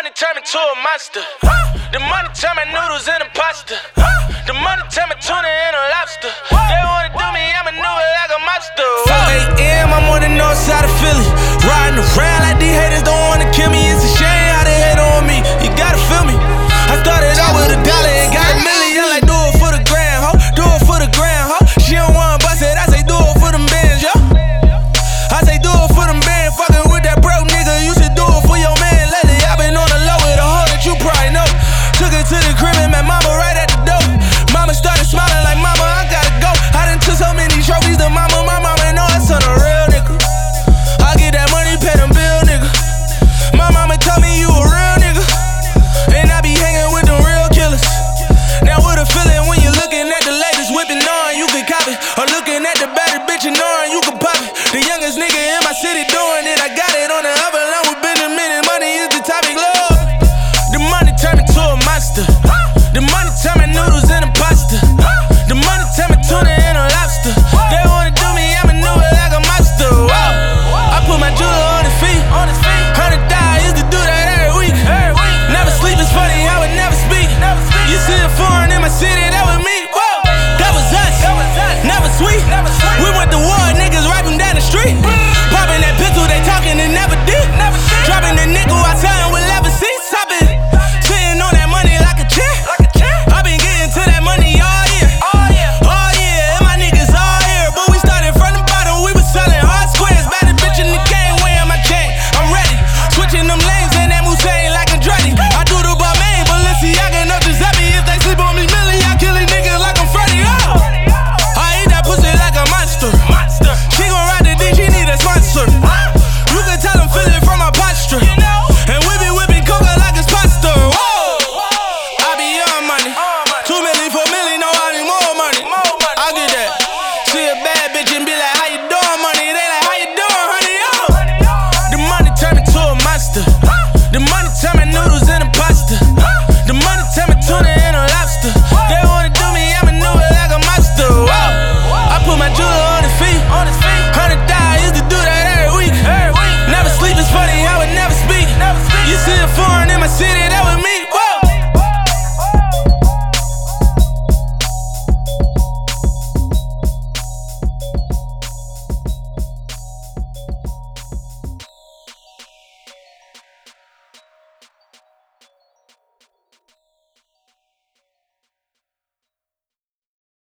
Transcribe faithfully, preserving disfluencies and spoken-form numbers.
money turn me to a monster. The money turn my noodles into pasta. The money turn my tuna into lobster. They wanna do me, I'ma do it like a monster. four a m, I'm on the north side of Philly. Riding around like these haters don't want